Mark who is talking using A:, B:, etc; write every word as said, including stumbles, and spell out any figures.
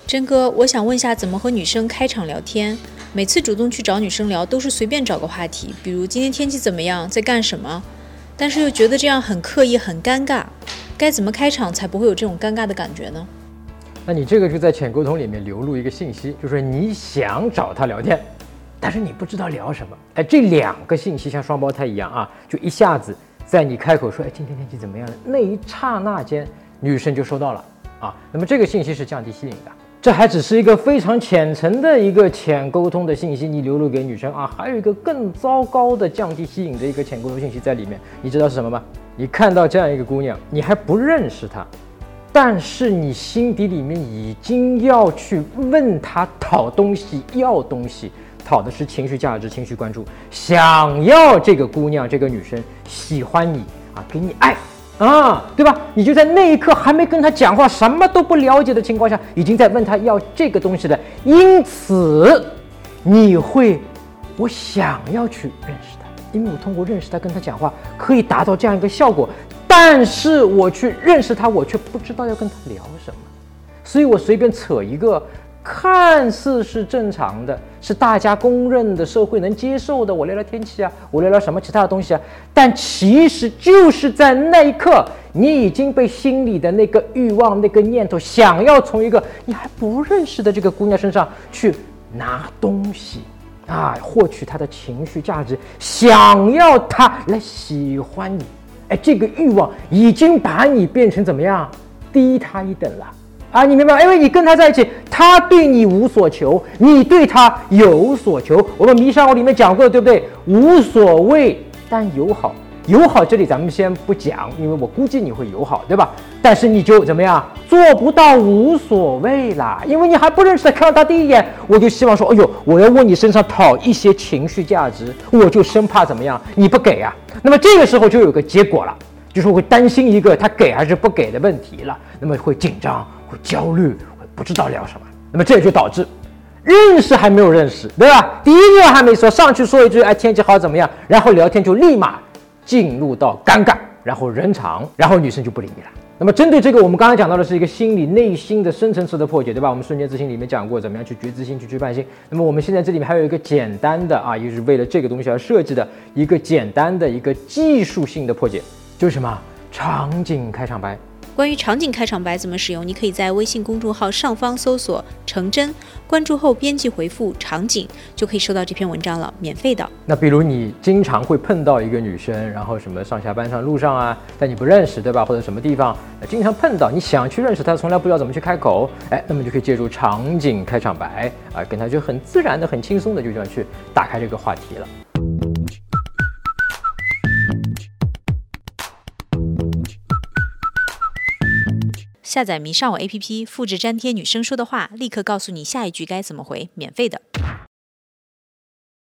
A: 真哥，我想问一下，怎么和女生开场聊天？每次主动去找女生聊，都是随便找个话题，比如今天天气怎么样，在干什么，但是又觉得这样很刻意，很尴尬。该怎么开场才不会有这种尴尬的感觉呢？
B: 那你这个就在浅沟通里面流露一个信息，就是你想找他聊天，但是你不知道聊什么。哎，这两个信息像双胞胎一样啊，就一下子在你开口说，哎，今天天气怎么样的那一刹那间，女生就收到了啊。那么这个信息是降低吸引的。这还只是一个非常浅层的一个浅沟通的信息，你流露给女生啊，还有一个更糟糕的降低吸引的一个浅沟通信息在里面，你知道是什么吗？你看到这样一个姑娘，你还不认识她，但是你心底里面已经要去问她讨东西、要东西，讨的是情绪价值、情绪关注，想要这个姑娘、这个女生喜欢你啊，给你爱。啊，对吧？你就在那一刻还没跟他讲话，什么都不了解的情况下，已经在问他要这个东西了。因此，你会，我想要去认识他，因为我通过认识他跟他讲话，可以达到这样一个效果。但是我去认识他，我却不知道要跟他聊什么，所以我随便扯一个。看似是正常的，是大家公认的、社会能接受的。我聊聊天气啊，我聊聊什么其他的东西啊，但其实就是在那一刻，你已经被心里的那个欲望、那个念头，想要从一个你还不认识的这个姑娘身上去拿东西啊，获取她的情绪价值，想要她来喜欢你。哎，这个欲望已经把你变成怎么样？低他一等了。啊，你明白吗？因为你跟他在一起，他对你无所求，你对他有所求。我们迷上我里面讲过的，对不对？无所谓，但友好。友好这里咱们先不讲，因为我估计你会友好，对吧？但是你就怎么样，做不到无所谓啦，因为你还不认识他，看到他第一眼，我就希望说，哎呦，我要往你身上讨一些情绪价值，我就生怕怎么样，你不给啊。那么这个时候就有个结果了，就是我会担心一个他给还是不给的问题了，那么会紧张。会焦虑，会不知道聊什么，那么这就导致认识还没有认识，对吧？第一句话还没说，上去说一句，哎，天气好怎么样？然后聊天就立马进入到尴尬，然后人场，然后女生就不理你了。那么针对这个，我们刚才讲到的是一个心理内心的深层次的破解，对吧？我们瞬间自信里面讲过怎么样去觉知心，去去伴心。那么我们现在这里面还有一个简单的啊，也就是为了这个东西而设计的一个简单的一个技术性的破解，就是什么？场景开场白。
A: 关于场景开场白怎么使用，你可以在微信公众号上方搜索程真，关注后编辑回复场景，就可以收到这篇文章了，免费的。
B: 那比如你经常会碰到一个女生，然后什么上下班上路上啊，但你不认识，对吧？或者什么地方经常碰到，你想去认识她，从来不知道怎么去开口，哎，那么就可以借助场景开场白啊，跟她就很自然的、很轻松的就这样去打开这个话题了。
A: 下载迷上我 A P P， 复制粘贴女生说的话，立刻告诉你下一句该怎么回，免费的。